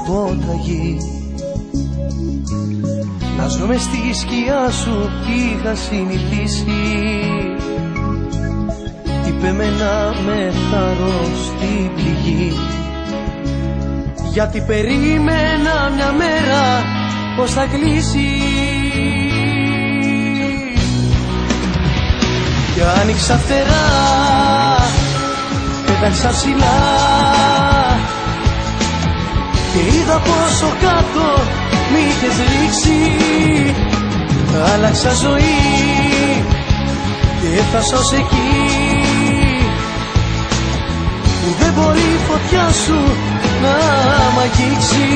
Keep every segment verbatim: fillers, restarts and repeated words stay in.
φώτα γη. Να ζω μες στη σκιά σου είχα συνηθίσει. Είπε με να με θαρώ στην πληγή, γιατί περίμενα μια μέρα πως θα κλείσει. Κι άνοιξα φτερά, πέταξα ψηλά και είδα πόσο κάτω μ' είχες ρίξει. Άλλαξα ζωή και έφτασα ως εκεί που δεν μπορεί η φωτιά σου να μ' αγγίξει,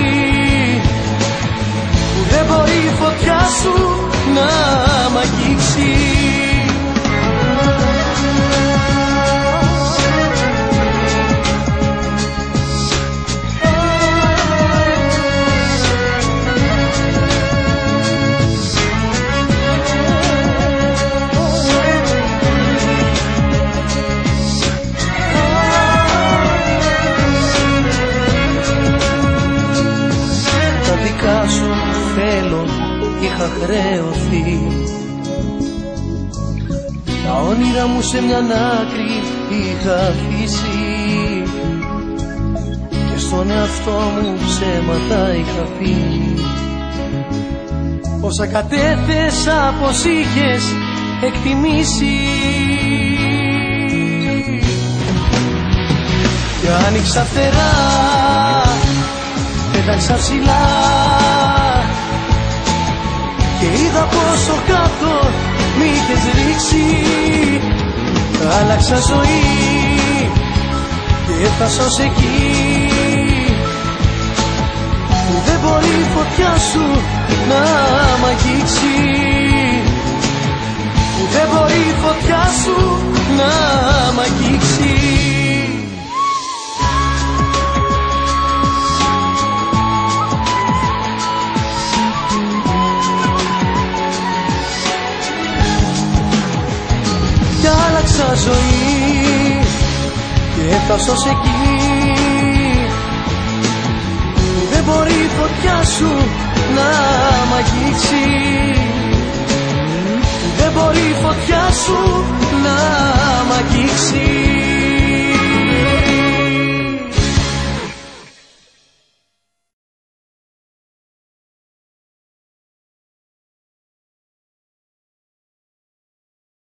που δεν μπορεί η φωτιά σου να μ' αγγίξει. Σου θέλω είχα χρέωθεί, τα όνειρα μου σε μια άκρη είχα αφήσει και στον εαυτό μου ψέματα είχα πει. Όσα κατέθεσα πως είχες εκτιμήσει. Κι άνοιξα φτερά, πέταξα ψηλά και είδα πόσο κάτω μ' είχες ρίξει. Άλλαξα ζωή και έφτασα ως εκεί που δεν μπορεί η φωτιά σου να μ' αγγίξει, που δεν μπορεί η φωτιά σου να μ' αγγίξει. Άλλαξα ζωή και έφτασα ως εκεί που δεν μπορεί η φωτιά σου να μ' αγγίξει, που δεν μπορεί η φωτιά σου